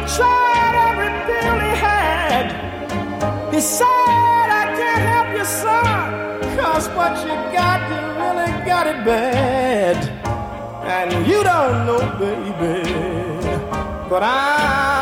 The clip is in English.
tried every pill he had. He said, I can't help you, son, 'cause what you got, you really got it bad. And you don't know, baby, but I